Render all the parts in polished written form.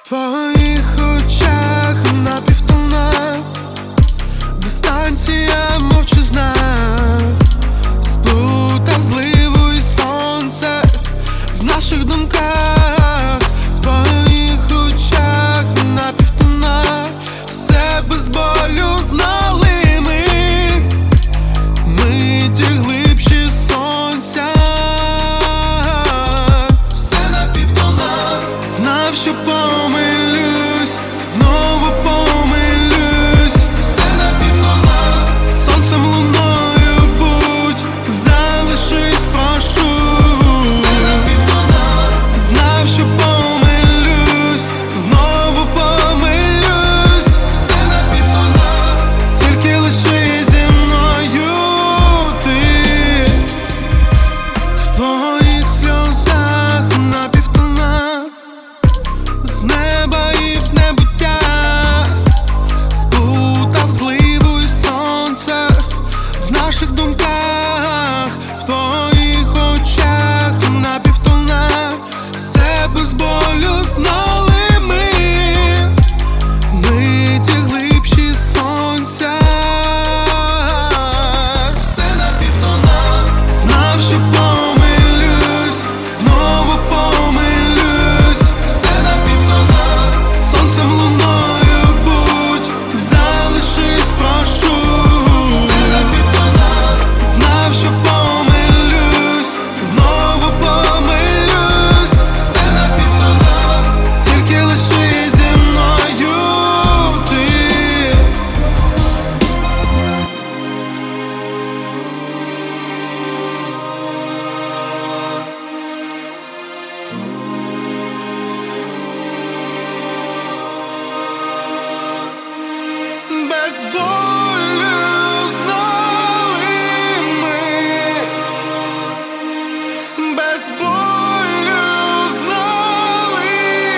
твоїх очах напівтона, дистанція мовчазна, сплутав зливу і сонце в наших думках. В твоїх очах напівтона, все без болю знали ми ті глибші сонця. Все напівтона, знав, що помилюсь, знову помилюсь. Все напівтона, сонцем, луною будь, залишись, прошу. Все напівтона, знав, що помилюсь, знову помилюсь. Все напівтона, тільки лиши зі мною ти. В твоїх сльозах напівтона, з неба і в небуття, сплутав зливу і сонце в наших думках. В твоїх очах напівтона, все без болю знали ми ті глибші сонця. Все напівтона, знав, що помилюсь, знову помилюсь. Все напівтона, сонцем, луною будь, залишись, прошу. Все напівтона, знав, що помилюсь, знову помилюсь. Все напівтона, тільки лиши зі мною ти. Без болю знали ми, без болю знали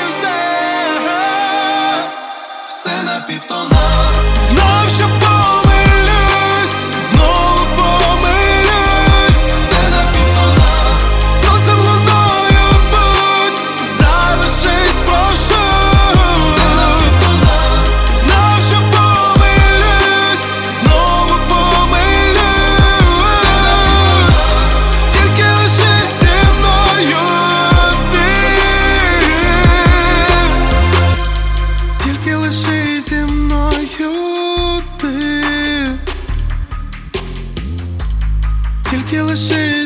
все напівтона. Знав, що помилюсь, знову помилюсь. Все напівтона, сонцем, луною будь, залишись, прошу. Все напівтона, знав, що помилюсь, знову помилюсь. Все напівтона, тільки лишись зі мною ти. Тільки лишись зі мною ти. Тільки лишись.